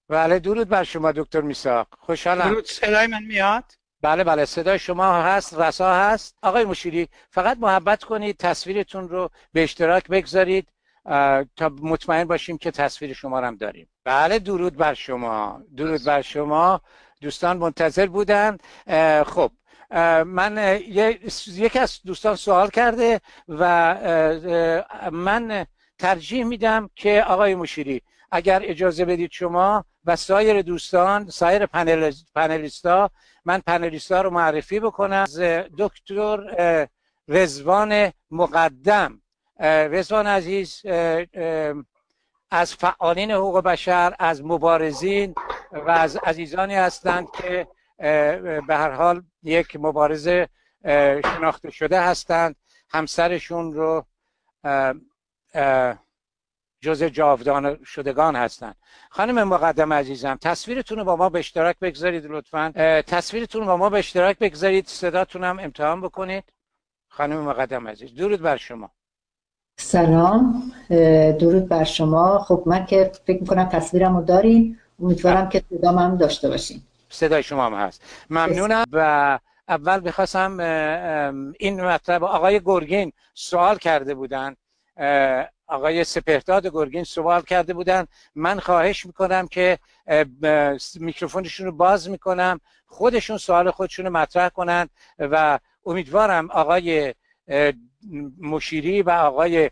بله، درود بر شما دکتر میساق، خوشحالم. درود، صدای من میاد؟ بله بله، صدای شما هست، رسا هست. آقای مشیری، فقط محبت کنید تصویرتون رو به اشتراک بگذارید تا مطمئن باشیم که تصویر شما رو هم داریم. بله، درود بر شما، درود بر شما. دوستان منتظر بودن. خب، من یکی از دوستان سوال کرده و من ترجیح میدم که آقای مشیری اگر اجازه بدید شما و سایر دوستان، سایر پنلیستا، من پنلیستا رو معرفی بکنم. از دکتر رضوان مقدم. رضوان عزیز از فعالین حقوق بشر، از مبارزین و از عزیزانی هستند که به هر حال یک مبارز شناخته شده هستند. همسرشون رو جزء جاودان شدگان هستند. خانم مقدم عزیزم، تصویرتون رو با ما به اشتراک بگذارید لطفاً. تصویرتون رو با ما به اشتراک بگذارید، صداتون هم امتحان بکنید. خانم مقدم عزیز، درود بر شما. سلام. درود بر شما. خب من که فکر میکنم تصویرم رو دارین، امیدوارم که صدام هم داشته باشین. صدای شما هم هست، ممنونم. و اول میخواستم این مطلب، آقای گرگین سوال کرده بودن، آقای سپهداد گرگین سوال کرده بودن. من خواهش میکنم که میکروفونشون رو باز میکنم، خودشون سوال خودشون رو مطرح کنن و امیدوارم آقای مشیری و آقای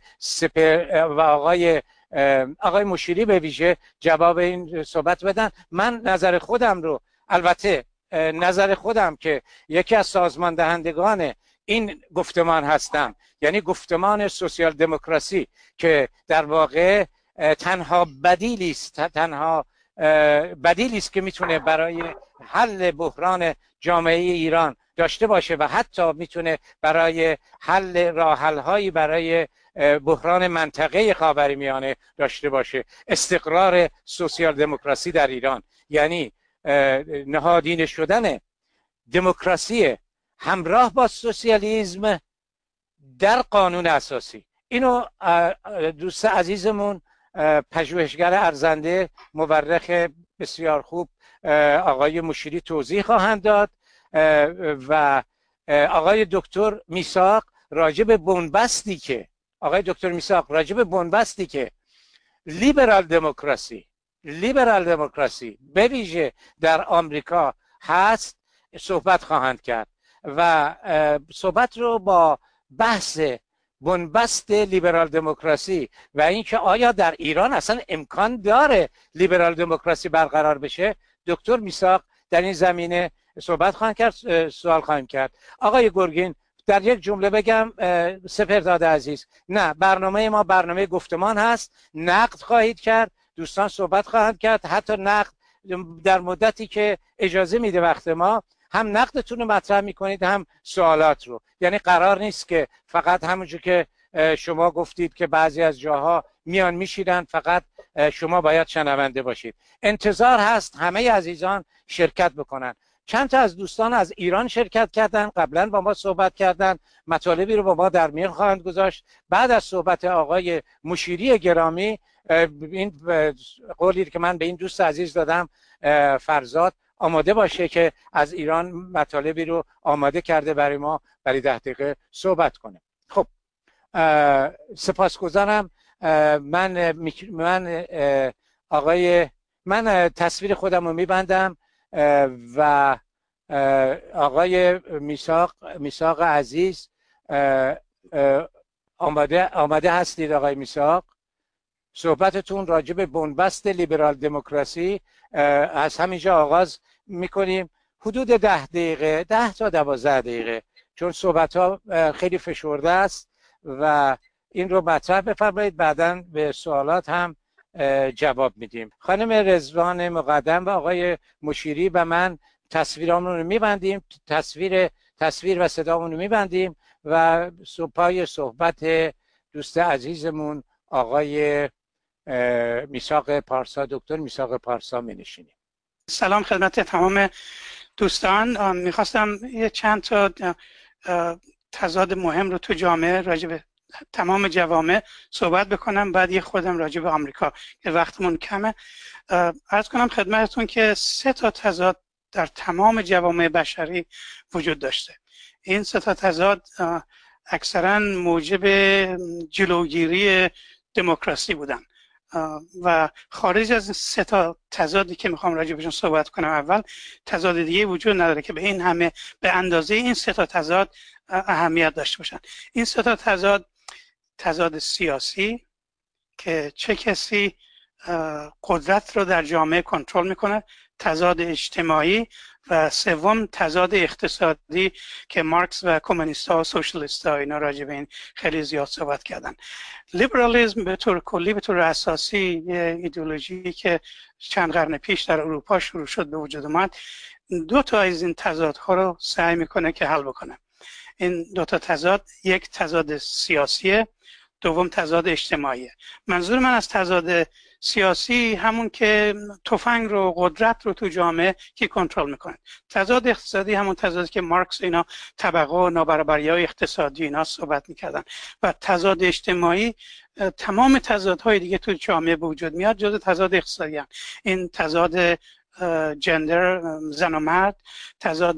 آقای مشیری به ویژه جواب این صحبت بدن. من نظر خودم رو، البته نظر خودم که یکی از سازمان دهندگان این گفتمان هستم، یعنی گفتمان سوسیال دموکراسی، که در واقع تنها بدیلی است که میتونه برای حل بحران جامعه ایران داشته باشه و حتی میتونه برای حل راه‌حل‌هایی برای بحران منطقه خاورمیانه داشته باشه. استقرار سوسیال دموکراسی در ایران یعنی نهادینه شدن دموکراسی همراه با سوسیالیسم در قانون اساسی. اینو دوست عزیزمون پژوهشگر ارزنده، مورخ بسیار خوب، آقای مشیری توضیح خواهند داد و آقای دکتر میساق راجع به بنبستی که لیبرال دموکراسی به ویژه در آمریکا هست صحبت خواهند کرد و صحبت رو با بحث بنبست لیبرال دموکراسی و اینکه آیا در ایران اصلا امکان داره لیبرال دموکراسی برقرار بشه، دکتر میساق در این زمینه صحبت خواهند کرد، سوال خواهیم کرد. آقای گرگین، در یک جمله بگم سپهرداد عزیز، نه، برنامه ما برنامه گفتمان هست، نقد خواهید کرد، دوستان صحبت خواهند کرد، حتی نقد در مدتی که اجازه میده وقت ما، هم نقدتون رو مطرح میکنید هم سوالات رو. یعنی قرار نیست که فقط همونجور که شما گفتید که بعضی از جاها میان میشیدن، فقط شما باید شنونده باشید. انتظار هست همه عزیزان شرکت بکنن. چند تا از دوستان از ایران شرکت کردن، قبلا با ما صحبت کردن، مطالبی رو با ما در میان خواهند گذاشت. بعد از صحبت آقای مشیری گرامی، این قولی که من به این دوست عزیز دادم، فرزاد، آماده باشه که از ایران مطالبی رو آماده کرده برای ما، برای 10 دقیقه صحبت کنه. خب، سپاسگزارم. من تصویر خودم رو میبندم و آقای میساق عزیز، آماده هستید آقای میساق؟ صحبتتون راجع به بنبست لیبرال دموکراسی از همینجا آغاز میکنیم، حدود 10 تا 12 دقیقه، چون صحبت ها خیلی فشرده است و این رو مطرح بفرمایید، بعداً به سوالات هم جواب میدیم. خانم رضوان مقدم و آقای مشیری و من تصویرامون رو میبندیم، تصویر و صدامون رو میبندیم و پای صحبت دوست عزیزمون آقای میساق پارسا، دکتر میساق پارسا می نشینیم. سلام خدمت تمام دوستان. میخواستم یه چند تا تضاد مهم رو تو جامعه راجع به تمام جوامع صحبت بکنم، بعد یه خودم راجع به آمریکا که وقتمون کمه. عرض کنم خدمتتون که 3 تا تضاد در تمام جوامع بشری وجود داشته. این 3 تا تضاد اکثرا موجب جلوگیری دموکراسی بودن و خارج از 3 تا تضادی که میخوام راجع بهشون صحبت کنم، اول تضاد دیگه وجود نداره که به این همه به اندازه این 3 تا تضاد اهمیت داشته باشن. این 3 تا تضاد سیاسی که چه کسی قدرت رو در جامعه کنترل میکنه، تضاد اجتماعی و سوم تضاد اقتصادی که مارکس و کمونیست‌ها و سوشالیست‌ها اینا راجع به این خیلی زیاد صحبت کردن. لیبرالیسم به طور کلی، به طور اساسی یه ایدئولوژی که چند قرن پیش در اروپا شروع شد به وجود اومد، 2 تا از این تضادها رو سعی میکنه که حل بکنه. این 2 تا تضاد، یک تضاد سیاسیه، دوم تضاد اجتماعیه. منظور من از تضاد سیاسی همون که تفنگ رو، قدرت رو تو جامعه کی کنترل میکنه. تضاد اقتصادی همون تضادی که مارکس اینا طبقه و نابرابری‌های اقتصادی اینا صحبت میکردن. و تضاد اجتماعی تمام تضادهای دیگه تو جامعه به وجود میاد جز تضاد اقتصادی هم. این تضاد جندر، زن و مرد، تضاد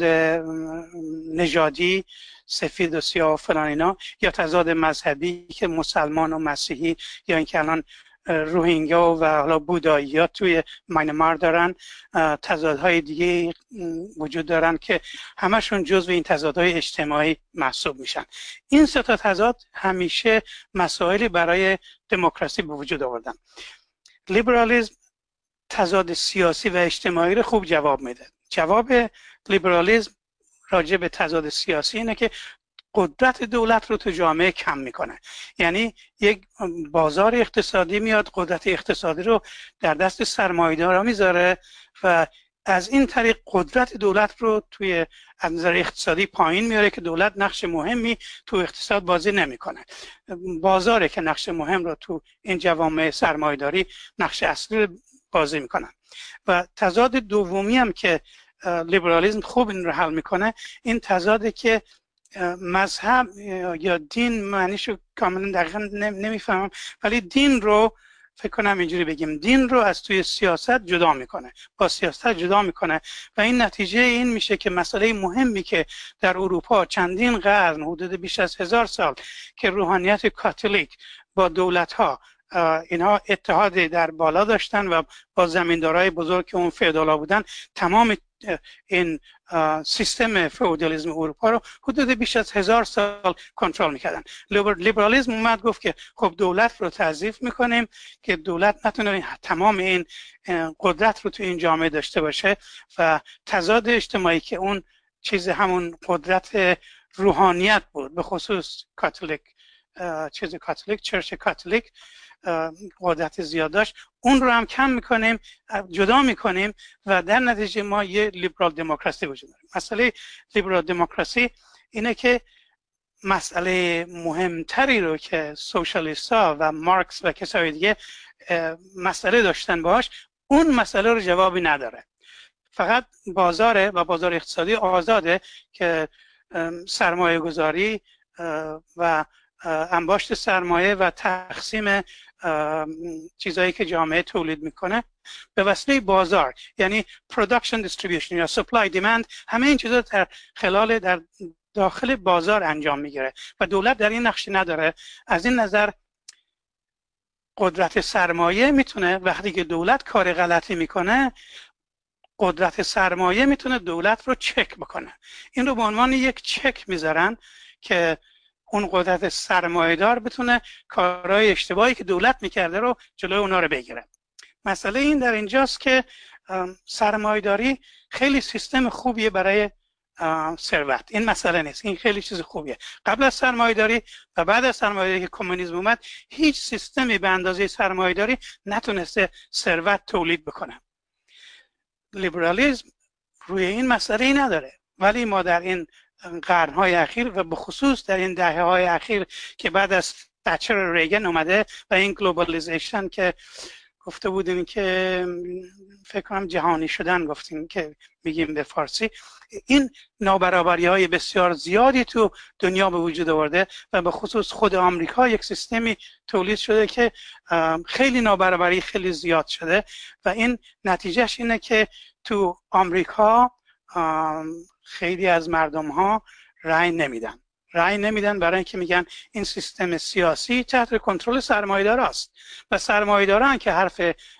نژادی، سفید و سیاه و فلان اینا، یا تضاد مذهبی که مسلمان و مسیحی، یا اینکه الان روهینگیا و حالا بودایی ها توی میانمار دارن، تضادهای دیگه وجود دارن که همشون جزو این تضادهای اجتماعی محسوب میشن. این 3 تا تضاد همیشه مسائلی برای دموکراسی به وجود آوردن. لیبرالیسم تضاد سیاسی و اجتماعی رو خوب جواب میده. جواب لیبرالیسم راجع به تضاد سیاسی اینه که قدرت دولت رو تو جامعه کم میکنه. یعنی یک بازار اقتصادی میاد، قدرت اقتصادی رو در دست سرمایه‌دارا میذاره و از این طریق قدرت دولت رو توی از نظر اقتصادی پایین میاره که دولت نقش مهمی تو اقتصاد بازی نمیکنه. بازاره که نقش مهم رو تو این جوامع سرمایه‌داری نقش اصلی بازی میکنن. و تضاد دومی هم که لیبرالیسم خوب این رو حل میکنه، این تضاده که مذهب یا دین، معنیشو کاملا دقیقا نمیفهمم، ولی دین رو فکر کنم اینجوری بگیم، دین رو از توی سیاست جدا میکنه، با سیاست جدا میکنه و این نتیجه این میشه که مسئله مهمی که در اروپا چندین قرن، حدود بیش از 1000 سال که روحانیت کاتولیک با دولت ها اینها اتحاد در بالا داشتن و با زمیندارای بزرگ که اون فئودالا بودن، تمام این سیستم فئودالیسم اروپا رو حدود بیش از 1000 سال کنترل میکردن. لیبرالیسم اومد گفت که خب دولت رو تضعیف میکنیم که دولت نتونه تمام این قدرت رو تو این جامعه داشته باشه و تضاد اجتماعی که اون چیز همون قدرت روحانیت بود، به خصوص کاتولیک، چرچ کاتولیک قدرت زیاد داشت، اون رو هم کم میکنیم، جدا میکنیم و در نتیجه ما یه لیبرال دموکراسی وجود داریم. مسئله لیبرال دموکراسی اینه که مسئله مهمتری رو که سوشالیست‌ها و مارکس و کسای دیگه مسئله داشتن باهاش، اون مسئله رو جوابی نداره. فقط بازاره و بازار اقتصادی آزاده که سرمایه گذاری و انباشت سرمایه و تقسیم چیزایی که جامعه تولید میکنه به وسیله بازار، یعنی production distribution یا supply demand، همه این چیزا در داخل بازار انجام میگیره و دولت در این نقشی نداره. از این نظر قدرت سرمایه میتونه وقتی که دولت کار غلطی میکنه، قدرت سرمایه میتونه دولت رو چک بکنه. این رو به عنوان یک چک میذارن که اون قدرت سرمایه‌دار بتونه کارهای اشتباهی که دولت میکرده رو جلوی اونا رو بگیره. مسئله این در اینجاست که سرمایه‌داری خیلی سیستم خوبیه برای ثروت. این مسئله نیست، این خیلی چیز خوبیه. قبل از سرمایه‌داری و بعد از سرمایه‌داری که کمونیسم اومد، هیچ سیستمی به اندازه سرمایه‌داری نتونسته ثروت تولید بکنه. لیبرالیسم روی این مسئله نداره، ولی ما در این قرن‌های اخیر و به خصوص در این دهه‌های اخیر که بعد از تچر ریگن اومده و این گلوبالیزیشن که گفته بودین که فکر کنم جهانی شدن گفتین که میگیم به فارسی، این نابرابری های بسیار زیادی تو دنیا به وجود آورده و به خصوص خود آمریکا یک سیستمی تولید شده که خیلی نابرابری خیلی زیاد شده و این نتیجهش اینه که تو آمریکا خیلی از مردم ها رأی نمیدن برای اینکه میگن این سیستم سیاسی تحت کنترل سرمایه‌دار است و سرمایه‌داران که حرف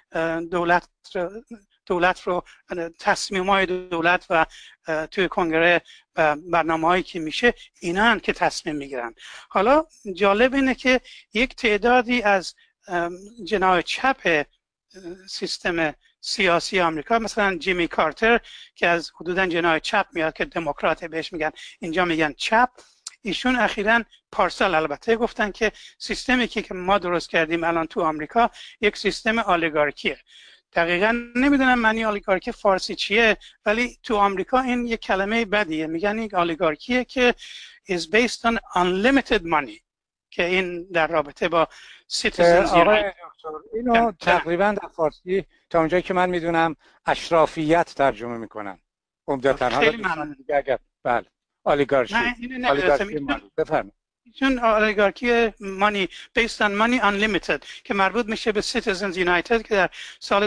دولت رو تصمیم‌های دولت و توی کنگره و برنامه‌هایی که میشه اینان که تصمیم میگیرن. حالا جالب اینه که یک تعدادی از جناح چپ سیستم سیاسی آمریکا، مثلا جیمی کارتر که از حدوداً جناح چپ میاد که دموکرات بهش میگن، اینجا میگن چپ، ایشون اخیراً پارسال البته گفتن که سیستمی که ما درست کردیم الان تو آمریکا یک سیستم اولیگارکیه. دقیقاً نمیدونم معنی اولیگارکی فارسی چیه، ولی تو آمریکا این یک کلمه بدیه، میگن این اولیگارکیه که is based on unlimited money، که این در رابطه با citizens united. اینو تقریباً در فارسی تا اونجایی که من میدونم اشرافیت ترجمه میکنن عمدتاً. خیلی ممنون. اگر بله اولیگارشی بفرمایید. چون اولیگارکی مانی based on money unlimited که مربوط میشه به Citizens United که در سال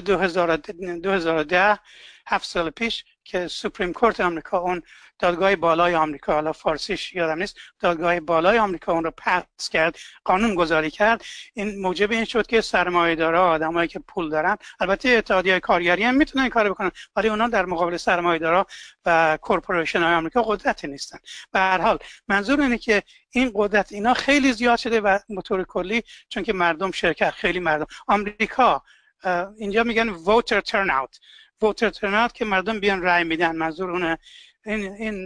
2010 7 سال پیش که سوپریم کورت آمریکا، اون دادگاه بالای آمریکا، حالا فارسیش یادم نیست، دادگاه بالای آمریکا اون رو پس کرد، قانون گذاری کرد. این موجب این شد که سرمایه‌دارا، آدمایی که پول دارن، البته اتحادیه‌های کارگری هم میتونن این کارو بکنن، ولی اونا در مقابل سرمایه‌دارا و کورپوریشن های آمریکا قدرتی نیستن. به هر حال منظور اینه که این قدرت اینا خیلی زیاد شده و به طور کلی چون که مردم شرکت، خیلی مردم آمریکا، اینجا میگن voter turnout که مردم بیان رای میدن، منظور اونه. این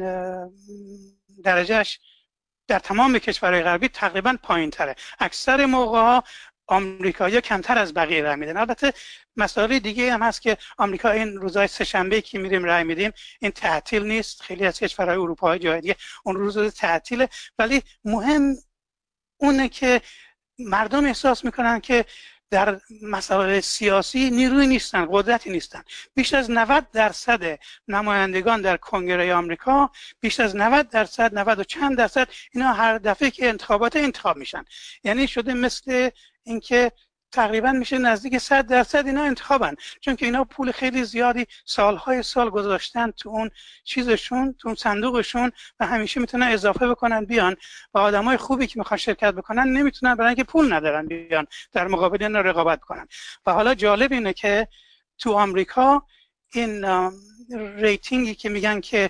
درجهش در تمام کشورهای غربی تقریبا پایین تره. اکثر موقع ها آمریکایی‌ها کمتر از بقیه رای میدن. البته مسائل دیگه هم هست که آمریکا این روزهای سه‌شنبه که میریم رای میدیم این تعطیل نیست، خیلی از کشورهای اروپایی جای دیگه اون روز تعطیله، ولی مهم اونه که مردم احساس میکنن که در مسائل سیاسی نیروی نیستن، قدرتی نیستن. بیش از 90% نمایندگان در کنگره آمریکا، بیش از 90%، 90 و چند درصد، اینا هر دفعه که انتخاب میشن. یعنی شده مثل اینکه تقریبا میشه نزدیک 100% اینا انتخابن، چون که اینا پول خیلی زیادی سالهای سال گذاشتن تو اون چیزشون، تو اون صندوقشون و همیشه میتونن اضافه بکنن بیان و آدمای خوبی که میخوان شرکت بکنن نمیتونن برای اینکه پول ندارن بیان در مقابل اینا رقابت کنن. و حالا جالب اینه که تو آمریکا این ریتینگی که میگن که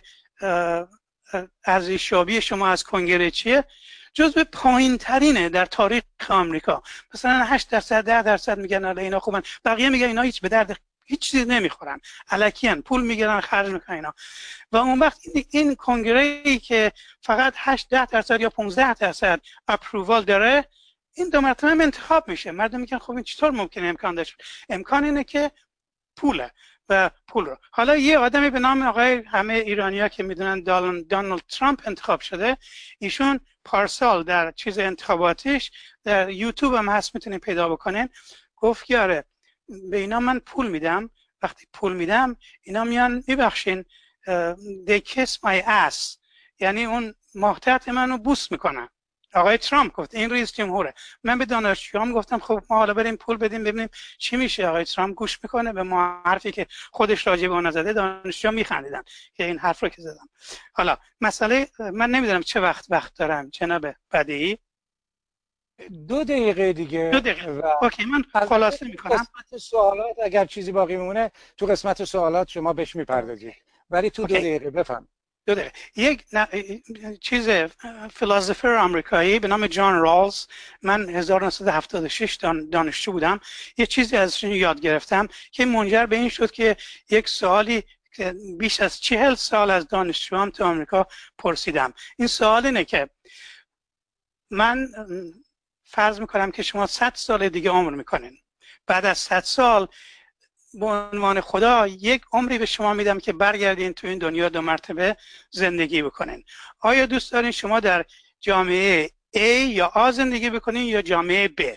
ارزشیابی شما از کنگره چیه، جزو پایین ترینه در تاریخ آمریکا. مثلا 8%، 10% میگن حالا اینا خوبن، بقیه میگن اینا هیچ به درد هیچ چیزی نمیخورن، الکیان، پول میگیرن خرج میکنن اینا. و اون وقت این کنگره‌ای که فقط 8-10% یا 15% اپرووال داره، این دو مرتبه انتخاب میشه. مردم میگن خب این چطور ممکنه امکان داشت؟ امکان اینه که پوله و پول رو. حالا یه آدمی به نام آقای همه ایرانی‌ها که میدونن دونالد ترامپ انتخاب شده، ایشون پارسال در چیز انتخاباتیش در یوتیوب هم هست میتونین پیدا بکنین، گفت که آره به اینا من پول میدم، وقتی پول میدم اینا میان میبخشین they kiss my ass، یعنی اون ماهتت منو بوس میکنن. آقای ترامپ گفت، این رئیس جمهوره. من به دانشجوام گفتم خب ما حالا بریم پول بدیم ببینیم چی میشه. آقای ترامپ گوش میکنه به ما حرفی که خودش راجع به اون زده. دانشجوها میخندیدن که این حرف رو که زدم. حالا مسئله من نمیدونم چه وقت دارم جناب بدیعی. 2 دقیقه دیگه. 2 دقیقه. اوکی من خلاصه میکنم. قسمت سوالات اگر چیزی باقی میمونه تو قسمت سوالات شما بهش میپردازید. ولی تو 2 دقیقه بفهم. 2 دقیقه. یک چیز فیلسوفر آمریکایی به نام جان رالز، من 1976 دانشجو بودم، یه چیزی ازش یاد گرفتم که منجر به این شد که یک سوالی که بیش از 40 سال از دانشجوام تو آمریکا پرسیدم. این سوال اینه که من فرض میکنم که شما 100 سال دیگه عمر میکنین، بعد از 100 سال به عنوان خدا یک عمری به شما میدم که برگردین تو این دنیا 2 مرتبه زندگی بکنین. آیا دوست دارین شما در جامعه A یا A زندگی بکنین یا جامعه B؟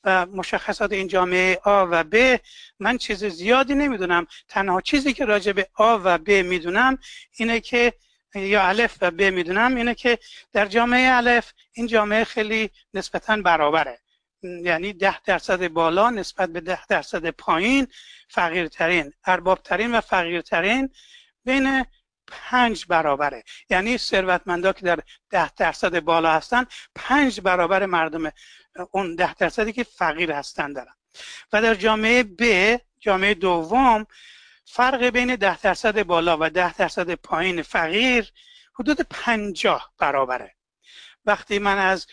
و مشخصات این جامعه آ و ب من چیز زیادی نمیدونم. تنها چیزی که راجع به آ و ب میدونم اینه که، یا الف و ب میدونم، اینه که در جامعه الف این جامعه خیلی نسبتاً برابره، یعنی 10% بالا نسبت به 10% پایین، فقیرترین، اربابترین و فقیرترین بین 5 برابره. یعنی ثروتمندا که در 10% بالا هستن 5 برابر مردم اون 10% که فقیر هستن دارن. و در جامعه ب، جامعه دوم، فرق بین 10% بالا و 10% پایین فقیر حدود 50 برابره. وقتی من از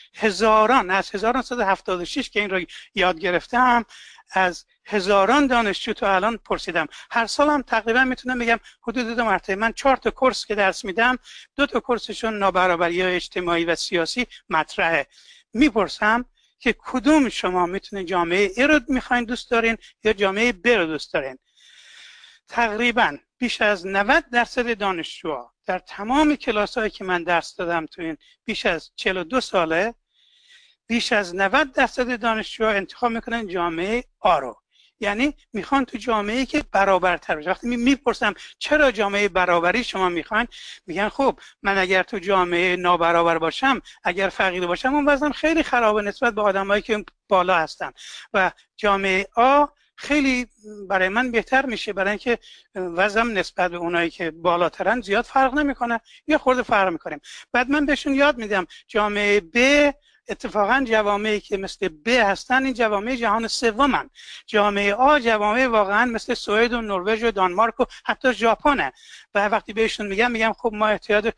1976 که این رو یاد گرفتم، از هزاران دانشجو تا الان پرسیدم، هر سالم تقریبا میتونم بگم حدود 2 مرتبه. من 4 تا کورس که درس میدم 2 تا کورسشون نابرابری اجتماعی و سیاسی مطرحه. میپرسم که کدوم شما میتونه جامعه ای رو میخواین دوست دارین یا جامعه ب رو دوست دارین؟ تقریبا بیش از 90% دانشجوها در تمام کلاس‌هایی که من درس دادم تو این بیش از 42 ساله، بیش از 90% دانشجوها انتخاب میکنن جامعه آ رو. یعنی میخوان تو جامعه‌ای که برابرتر باشه. وقتی میپرسم چرا جامعه برابری شما میخواین، میگن خب من اگر تو جامعه نابرابر باشم، اگر فقیر باشم، اون وضعم خیلی خرابه نسبت به آدمایی که بالا هستن و جامعه آ خیلی برای من بهتر میشه، برای اینکه وضعم نسبت به اونایی که بالاترن زیاد فرق نمیکنه یا خورده فرق میکنیم. بعد من بهشون یاد میدم جامعه ب اتفاقا جوامعی که مثل ب هستن این جوامع جهان سومن. جامعه آ جوامع واقعا مثل سوئد و نروژ و دانمارک و حتی ژاپنه. و وقتی بهشون میگم خب ما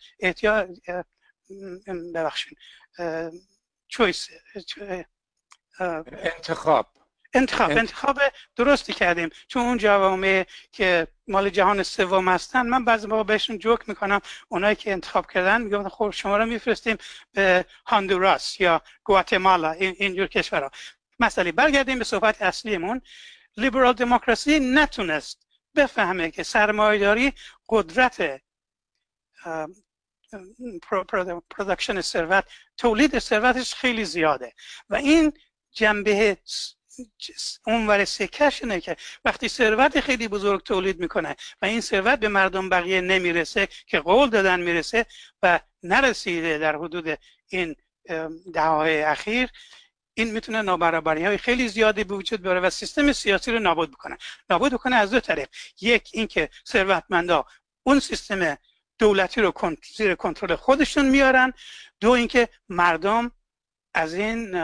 انتخاب درستی کردیم، چون اون جوامع که مال جهان سوم هستن من بعضی موقع بهشون جوک میکنم، اونایی که انتخاب کردن میگم خب شما رو میفرستیم به هندوراس یا گواتمالا، اینجور کشورها. مثلا برگردیم به صحبت اصلیمون. لیبرال دموکراسی نتونست بفهمه که سرمایه‌داری قدرت پروداکشن ثروت، تولید ثروتش خیلی زیاده و این جنبه اونور سکش اینه که وقتی ثروت خیلی بزرگ تولید میکنه و این ثروت به مردم بقیه نمیرسه که قول دادن میرسه و نرسیده در حدود این دهه‌های اخیر، این میتونه نابرابری های خیلی زیادی به وجود بیاره و سیستم سیاسی رو نابود کنه از 2 طریق. یک، اینکه ثروتمندا اون سیستم دولتی رو زیر کنترل خودشون میارن. 2، اینکه مردم از این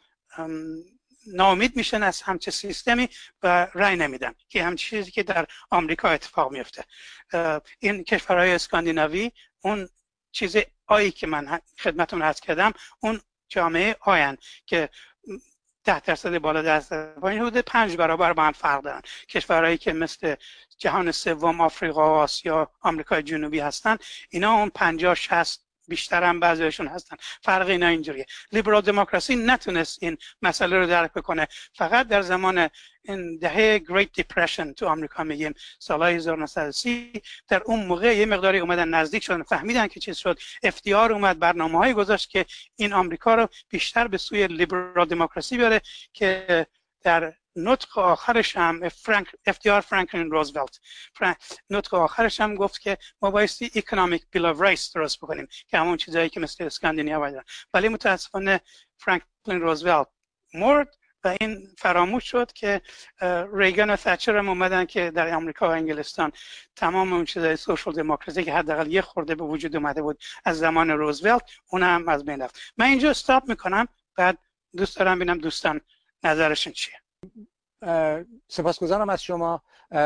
ناامید میشن از همچه سیستمی و رای نمیدن، که همچین چیزی که در آمریکا اتفاق میفته. این کشورهای اسکاندیناوی اون چیز آیی که من خدمتتون عرض کردم، اون جامعه آین که 10% بالا 10% پایین حدود 5 برابر با هم فرق دارن. کشورهایی که مثل جهان سوم، آفریقا و آسیا، آمریکای جنوبی هستن، اینا اون 50-60 بیشتر هم بعضیشون هستن. فرق اینا اینجوریه. لیبرال دموکراسی نتونست این مسئله رو درک بکنه. فقط در زمان این دهه Great Depression تو آمریکا، میگیم سالهای 1930، در اون موقع یه مقداری اومدن نزدیک شدن، فهمیدن که چیز شد. FDR اومد برنامه‌هایی گذاشت که این آمریکا رو بیشتر به سوی لیبرال دموکراسی بیاره، که در نطق آخرش هم FDR فرانکلین روزولت نطق آخرش هم گفت که ما بایستی economic bill of rights درست بکنیم، که همون چیزایی که مثل اسکاندیناوی دارن. ولی متاسفانه فرانکلین روزولت مرد و این فراموش شد که ریگان و تچر هم اومدن که در آمریکا و انگلستان تمام اون چیزای سوشال دموکراسی که حداقل یه خورده به وجود اومده بود از زمان روزولت، اون هم از بین رفت. من اینجا استاپ میکنم، بعد دوست دارم ببینم دوستان نظرشون چیه. سپاسگزارم از شما.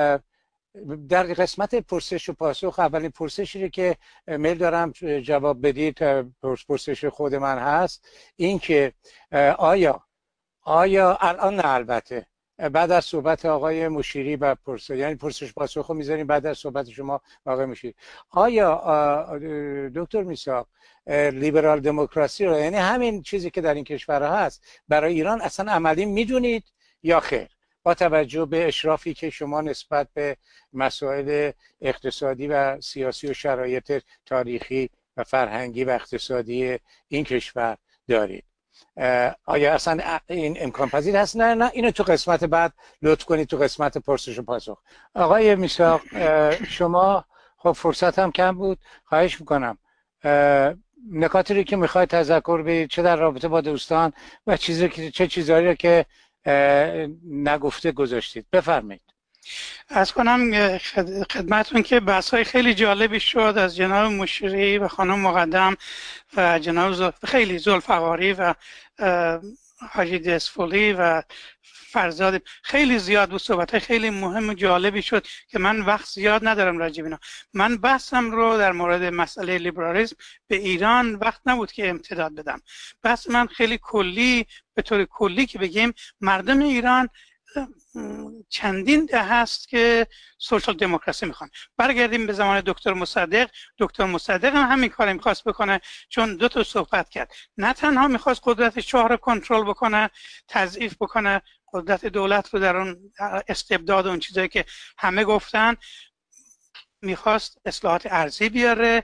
در قسمت پرسش و پاسخ، اولین پرسشی که میل دارم جواب بدید پرسش خود من هست، این که آیا الان، نه البته بعد از صحبت آقای مشیری و یعنی پرسش پاسخ رو میذاریم بعد از صحبت شما آقای مشیری، آیا دکتر میثاق لیبرال دموکراسی رو، یعنی همین چیزی که در این کشورها هست، برای ایران اصلا عملی میدونید یا خیر؟ با توجه به اشرافی که شما نسبت به مسائل اقتصادی و سیاسی و شرایط تاریخی و فرهنگی و اقتصادی این کشور دارید. آیا اصلا این امکان پذیر هست؟ نه اینو تو قسمت بعد لطف کنید، تو قسمت پرسش و پاسخ. آقای میثاق شما خب فرصت هم کم بود، خواهش میکنم نکاتی رو که میخواید تذکر بدید چه در رابطه با دوستان و چه چیزهایی رو که نگفته گذاشتید بفرمایید. از کنم خدمتون که بحث‌های خیلی جالبی شد از جناب مشیری و خانم مقدم و جناب خیلی ذوالفقاری و حاجی دسفولی و فرزاد، خیلی زیاد بود، صحبت‌های خیلی مهم و جالبی شد که من وقت زیاد ندارم راجع به اینا. من بحثم رو در مورد مسئله لیبرالیسم به ایران وقت نبود که امتداد بدم. بحث من خیلی کلی، به طور کلی که بگیم مردم ایران چندین دهه هست که سوشال دموکراسی میخوان. برگردیم به زمان دکتر مصدق. دکتر مصدق هم همین کار میخواست بکنه، چون دو تا صحبت کرد. نه تنها میخواست قدرت شاه رو کنترل بکنه، تضعیف بکنه قدرت دولت رو در اون استبداد و اون چیزایی که همه گفتن، میخواست اصلاحات ارضی بیاره،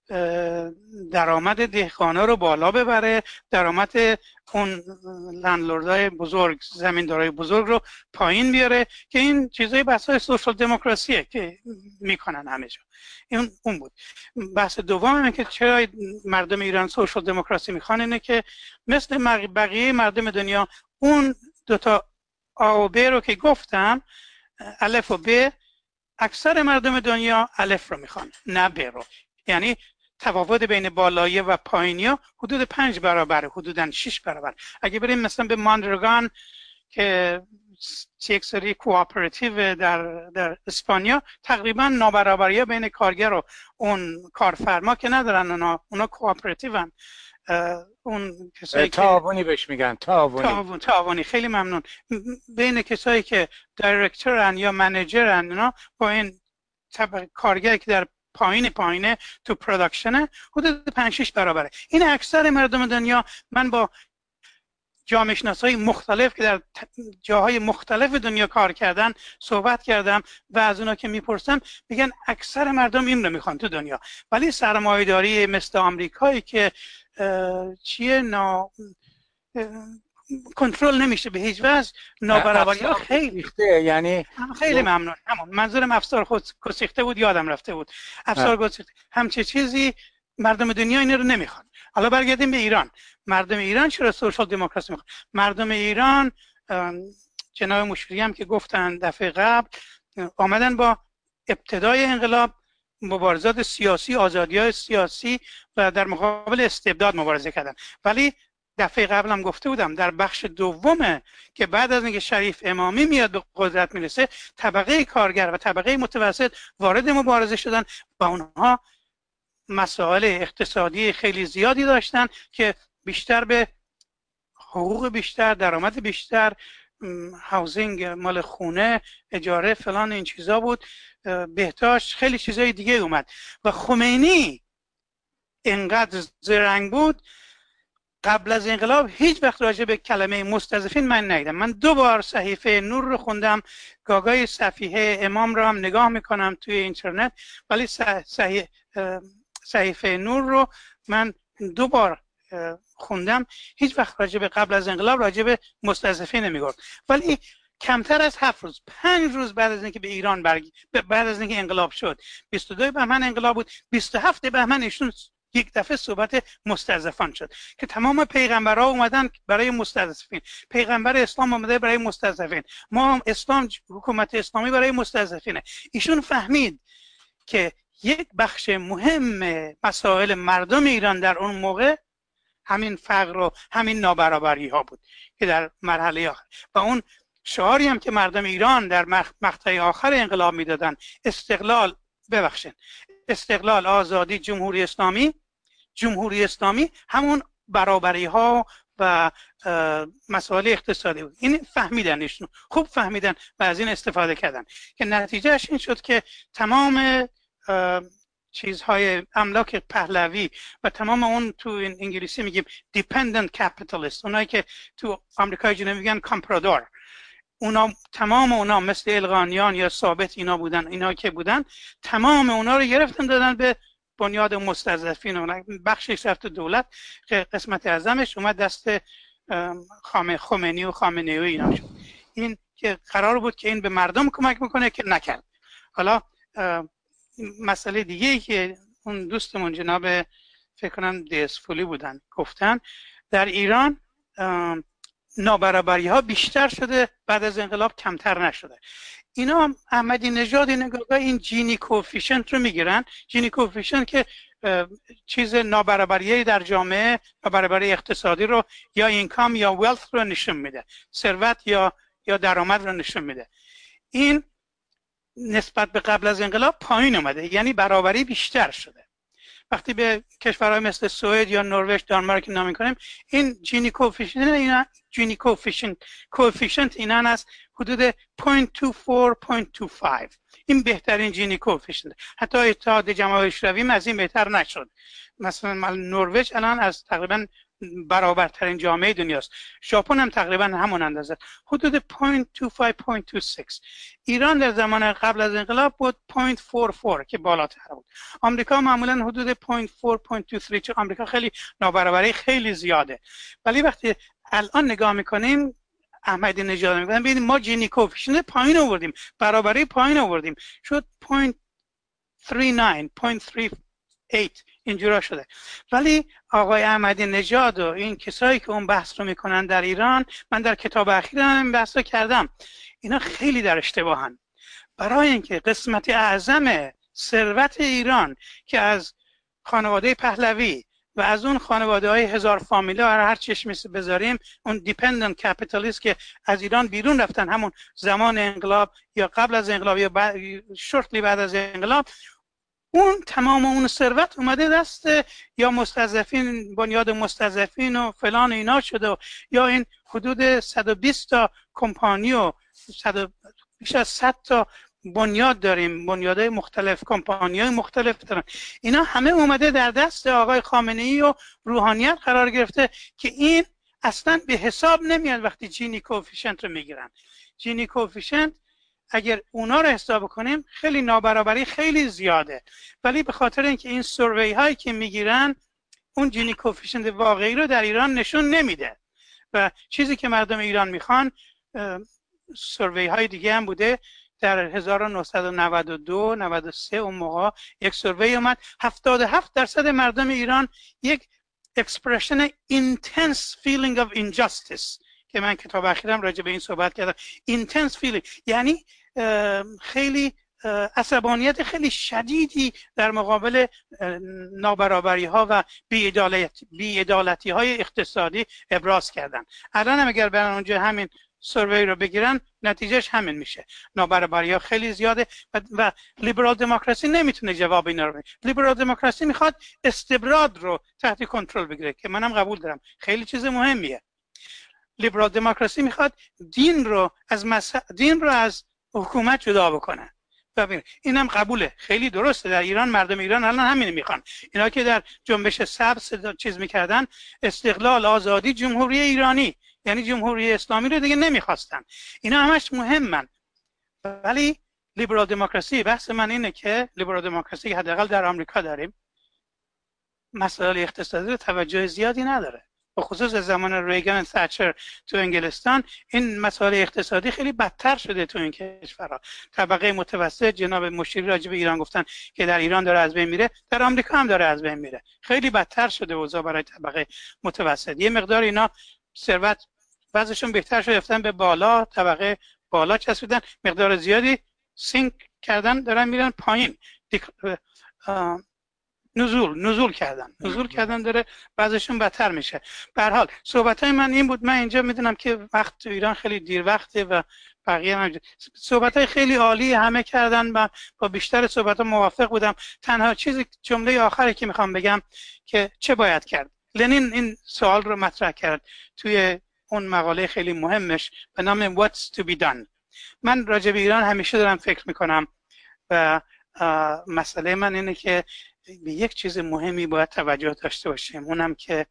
درآمد دهقانا رو بالا ببره، درآمد اون لندلوردهای بزرگ، زمیندارای بزرگ رو پایین بیاره، که این چیزای بحثای سوشال دموکراسیه که میکنن همه جا. این اون بود. بحث دوم اینه که چرا مردم ایران سوشال دموکراسی میخوان، اینه که مثل بقیه مردم دنیا اون دوتا آ و ب رو که گفتم، الف و ب، اکثر مردم دنیا الف رو میخوان نه ب رو. یعنی تفاوت بین بالایی و پایینی حدود 5 برابره، حدوداً 6 برابر. اگه بریم مثلا به ماندرگان که یک سری کوآپراتیو در اسپانیا، تقریبا نابرابری بین کارگر و اون کارفرما که ندارن، اونا کوآپراتیو هم. اون کسایی تعاونی بهش میگن، تعاونی. خیلی ممنون. بین کسایی که دایرکتورن یا منیجرن، اونا با این کارگری که در پایینه تو پروداکشنه، حدود 5-6 برابره. این اکثر مردم دنیا. من با جامعه شناسای مختلف که در جاهای مختلف دنیا کار کردن صحبت کردم و از اونا که میپرسم میگن اکثر مردم این رو میخوان تو دنیا. ولی سرمایه‌داری مثل آمریکایی که کنترل نمیشه به هیچ وجه، نابرابری‌ها خیلی یعنی خیلی ممنون. همون منظورم افسار گسیخته بود، یادم رفته بود. افسار گسیخته همچه چیزی مردم دنیا این رو نمیخوان. حالا برگردیم به ایران. مردم ایران چرا سوشال دموکراسی میخوان؟ مردم ایران، جناب مشیری هم که گفتن دفعه قبل، آمدن با ابتدای انقلاب مبارزات سیاسی، آزادی‌های سیاسی و در مقابل استبداد مبارزه کردن. ولی دفعه قبلم گفته بودم در بخش دومه که بعد از اینکه شریف امامی میاد به قدرت میرسه، طبقه کارگر و طبقه متوسط وارد مبارزه شدن و اونها مسائل اقتصادی خیلی زیادی داشتن که بیشتر به حقوق بیشتر، درآمد بیشتر، هاوزینگ، مال خونه، اجاره، فلان این چیزا بود، بهداشت، خیلی چیزای دیگه اومد. و خمینی اینقدر زرنگ بود، قبل از انقلاب هیچ وقت راجع به کلمه مستضعفین من ندیدم. من 2 بار صحیفه نور رو خوندم، گاگای صفحه امام رو هم نگاه میکنم توی اینترنت، ولی صحیفه نور رو من 2 بار خوندم، هیچ وقت راجع به قبل از انقلاب راجع به مستضعفین نمیگفت. ولی کمتر از 7 روز، 5 روز بعد از اینکه به ایران بعد از اینکه انقلاب شد، 22 بهمن انقلاب بود، 27 بهمن ایشون یک دفعه صحبت مستضعفان شد که تمام پیغمبرها اومدن برای مستضعفین، پیغمبر اسلام اومده برای مستضعفین، ما اسلام، حکومت اسلامی برای مستضعفینه. ایشون فهمید که یک بخش مهم مسائل مردم ایران در اون موقع همین فقر و همین نابرابری ها بود که در مرحله آخر، و اون شعاری هم که مردم ایران در مقطع آخر انقلاب میدادن، استقلال، آزادی، جمهوری اسلامی، همون برابری ها و مسائل اقتصادی بود. این فهمیدنشون، خوب فهمیدن و از این استفاده کردن که نتیجهش این شد که تمام چیزهای املاک پهلوی و تمام اون، تو انگلیسی میگیم dependent capitalist، اونایی که تو آمریکای جنوبی میگن کامپرادور، تمام اونا مثل الغانیان یا ثابت اینا که بودن، تمام اونا رو گرفتن دادن به بنیاد مستضعفین و بخشش رفت دولت، قسمت اعظمش اومد دست خمینی و خامنه‌ای و اینا شد. این که قرار بود که این به مردم کمک میکنه که نکرد. حالا مسئله دیگه ای که اون دوستمون جناب فکر کنم دیسفولی بودن گفتن، در ایران نابرابری ها بیشتر شده، بعد از انقلاب کمتر نشده. اینا احمدی نژاد این جینی کوفیشنت رو میگیرن. جینی کوفیشنت که چیز نابرابری در جامعه، نابرابری اقتصادی رو یا اینکام یا ویلث رو نشون میده، ثروت یا درآمد رو نشون میده. این نسبت به قبل از انقلاب پایین اومده، یعنی برابری بیشتر شده. وقتی به کشورهای مثل سوئد یا نروژ، دانمارک نام می‌کنیم، این جینی کوفیشنت اینا هست حدود 0.24-0.25. این بهترین جینی کوفیشنت. حتی اتحاد جماهیر اشرافی از این بهتر نشد. مثلا نروژ الان از تقریبا برابرترین جامعه دنیاست. ژاپن هم تقریبا همون اندازه، حدود 0.25-0.26. ایران در زمان قبل از انقلاب بود 0.44 که بالاتر بود. آمریکا معمولا حدود 0.4-0.23. چون آمریکا خیلی نابرابری خیلی زیاده. ولی وقتی الان نگاه میکنیم احمدی نژاد میگن ببینید ما جینی کوفیشنت پایین آوردیم، برابری پایین آوردیم، شد 0.39 0.38 اینجورا شده. ولی آقای احمدی نژاد و این کسایی که اون بحث رو میکنن در ایران، من در کتاب اخیرم این بحث رو کردم، اینا خیلی در اشتباهن. برای اینکه قسمت اعظم ثروت ایران که از خانواده پهلوی و از اون خانواده های هزار فامیله هر چشمی بذاریم، اون دیپندنت کپیتالیست که از ایران بیرون رفتن همون زمان انقلاب یا قبل از انقلاب یا شورتلی بعد از انقلاب، اون تمام اون ثروت اومده دست یا مستضعفین، بنیاد مستضعفین و فلان اینا شده، یا این حدود 120 تا کمپانی و بیش از 100 تا بنیاد داریم، بنیادهای مختلف، کمپانی‌های مختلف دارن. اینا همه اومده در دست آقای خامنه‌ای و روحانیت قرار گرفته که این اصلا به حساب نمیاد وقتی جینی کوفیشنت رو میگیرن. جینی کوفیشنت اگر اونا رو حساب کنیم خیلی نابرابری خیلی زیاده، ولی به خاطر اینکه این سروی هایی که میگیرن اون جینی کوفیشنت واقعی رو در ایران نشون نمیده و چیزی که مردم ایران میخوان، سروی های دیگه هم بوده در 1992 93 اون موقع یک سروی اومد 77% مردم ایران یک expression intense feeling of injustice که من کتاب اخیرم راجع به این صحبت کردم. intense feeling یعنی خیلی عصبانیت خیلی شدیدی در مقابل نابرابری ها و بی‌عدالتی های اقتصادی ابراز کردن. الان هم اگر برن اونجا همین سروی رو بگیرن نتیجهش همین میشه، نابرابری ها خیلی زیاده و لیبرال دموکراسی نمیتونه جواب اینا رو بده. لیبرال دموکراسی میخواد استبداد رو تحت کنترل بگیره که منم قبول دارم، خیلی چیز مهمیه. لیبرال دموکراسی میخواد دین رو از حکومت جدا بکنه. ببین اینم قبوله، خیلی درسته. در ایران مردم ایران الان همین میخوان. اینا که در جنبش سبز چیز میکردن، استقلال، آزادی، جمهوری ایرانی یعنی جمهوری اسلامی رو دیگه نمیخواستن. اینا همش مهمن. ولی لیبرال دموکراسی، بحث من اینه که لیبرال دموکراسی که حداقل در آمریکا داریم، مسائل اقتصادی رو توجه زیادی نداره. به خصوص از زمان ریگان و تچر تو انگلستان این مسائل اقتصادی خیلی بدتر شده تو این کشورها. طبقه متوسط، جناب مشیری راجع به ایران گفتن که در ایران داره از بین میره، در آمریکا هم داره از بین میره. خیلی بدتر شده اوضاع برای طبقه متوسط. یه مقدار اینا ثروت بعضیشون بهتر شده، رفتن به بالا، طبقه بالا چسبیدن، مقدار زیادی سینک کردن دارن میرن پایین، نزول کردن داره، بعضیشون بدتر میشه. به هر حال صحبتای من این بود. من اینجا میدونم که وقت تو ایران خیلی دیر وقته و بقیه هم صحبتای خیلی عالی همه کردن و با بیشتر صحبت‌ها موافق بودم. تنها جمله آخری که میخوام بگم که چه باید کرد. لنین این سوال رو مطرح کرد توی اون مقاله خیلی مهمش به نام What's to be done. من راجع به ایران همیشه دارم فکر میکنم و مسئله من اینه که به یک چیز مهمی باید توجه داشته باشیم، اونم که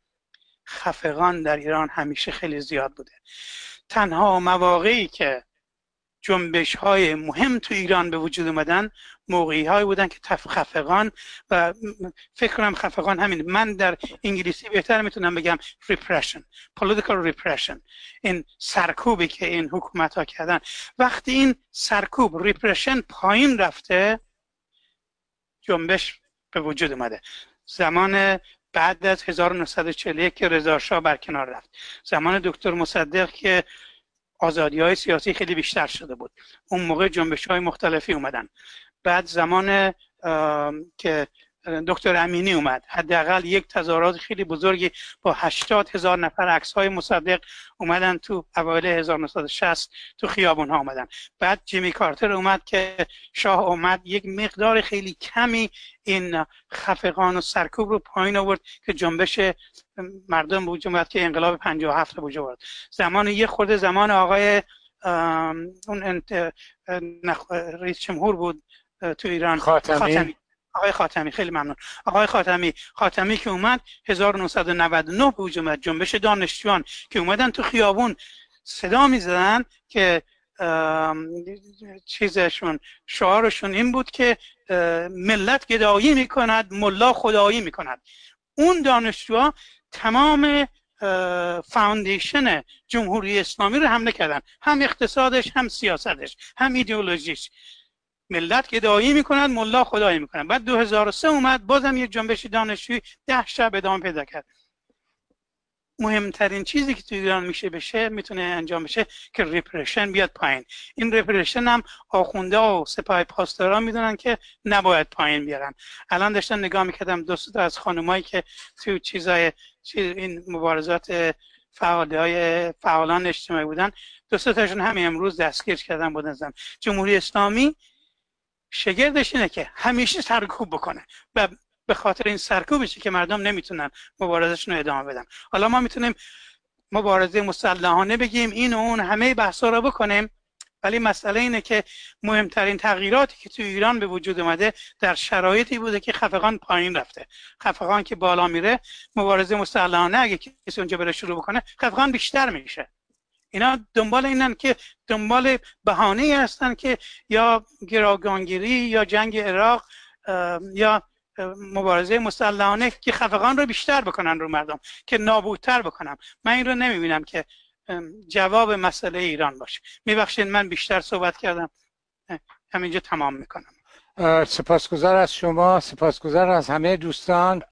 خفقان در ایران همیشه خیلی زیاد بوده. تنها مواقعی که جنبش های مهم تو ایران به وجود اومدن موقعی های بودن که خفقان و فکر کنم خفقان همین، من در انگلیسی بهتر میتونم بگم repression، political repression، این سرکوبی که این حکومت ها کردن. وقتی این سرکوب repression پایین رفته، جنبش به وجود اومده. زمان بعد از 1941 که رضا شاه برکنار رفت، زمان دکتر مصدق که آزادی‌های سیاسی خیلی بیشتر شده بود، اون موقع جنبش‌های مختلفی اومدن. بعد زمان که دکتر امینی اومد، حداقل یک تظاهرات خیلی بزرگی با 80,000 نفر عکس‌های مصدق اومدن تو اوایل 1960 تو خیابون‌ها اومدن. بعد جیمی کارتر اومد که شاه اومد یک مقدار خیلی کمی این خفقان و سرکوب رو پایین آورد که جنبش مردم به وجود اومد که انقلاب 57 به وجود آورد. زمان یک خورده زمان آقای اون رئیس جمهور بود تو ایران، خاتمی. آقای خاتمی، خیلی ممنون. آقای خاتمی که اومد 1999 به وجود اومد. جنبش دانشجویان که اومدن تو خیابون صدا میزدن که چیزشون، شعارشون این بود که ملت گدایی میکند، ملا خدایی میکند. اون دانشجوها تمام فاوندیشن جمهوری اسلامی رو حمله کردن، هم اقتصادش، هم سیاستش، هم ایدئولوژیش. ملت گدایی میکند، ملا خدایی میکند. بعد 2003 اومد، بازم یک جنبش دانشجویی 10 شب ادامه پیدا کرد. مهمترین چیزی که تو ایران میتونه انجام بشه که ریپرشن بیاد پایین. این ریپرشن هم آخونده و سپاه پاسداران میدونن که نباید پایین بیارن. الان داشتم نگاه میکردم، دو تا از خانمایی که تو این مبارزات فعالان اجتماعی بودن، دو تاشون همین امروز دستگیر کردن بودن. جمهوری اسلامی شگردش اینه که همیشه سرکوب بکنه و به خاطر این سرکوبشه که مردم نمیتونن مبارزهشون رو ادامه بدن. حالا ما میتونیم مبارزه مسلحانه بگیم، این و اون همه بحثا رو بکنیم، ولی مسئله اینه که مهمترین تغییراتی که تو ایران به وجود اومده در شرایطی بوده که خفقان پایین رفته. خفقان که بالا میره، مبارزه مسلحانه اگه کسی اونجا بره شروع بکنه، خفقان بیشتر میشه. اینا دنبال اینن که دنبال بهانه‌ای هستن که یا گروگانگیری یا جنگ عراق یا مبارزه مسلحانه که خفقان رو بیشتر بکنن رو مردم، که نابودتر بکنم. من این رو نمیبینم که جواب مسئله ایران باشه. میبخشید من بیشتر صحبت کردم، همینجا تمام میکنم. سپاسگزار از شما، سپاسگزار از همه دوستان